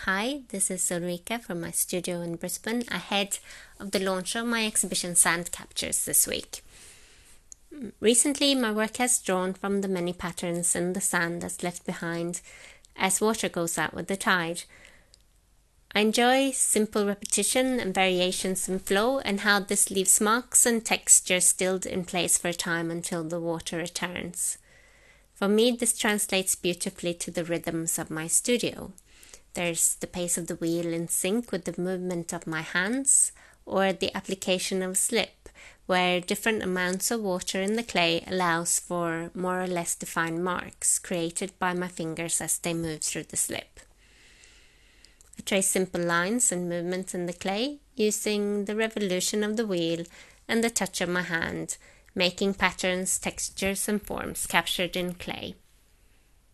Hi, this is Ulrika from my studio in Brisbane ahead of the launch of my exhibition Sand Captures this week. Recently, my work has drawn from the many patterns in the sand that's left behind as water goes out with the tide. I enjoy simple repetition and variations in flow and how this leaves marks and texture stilled in place for a time until the water returns. For me, this translates beautifully to the rhythms of my studio. There's the pace of the wheel in sync with the movement of my hands, or the application of slip, where different amounts of water in the clay allows for more or less defined marks created by my fingers as they move through the slip. I trace simple lines and movements in the clay using the revolution of the wheel and the touch of my hand, making patterns, textures and forms captured in clay.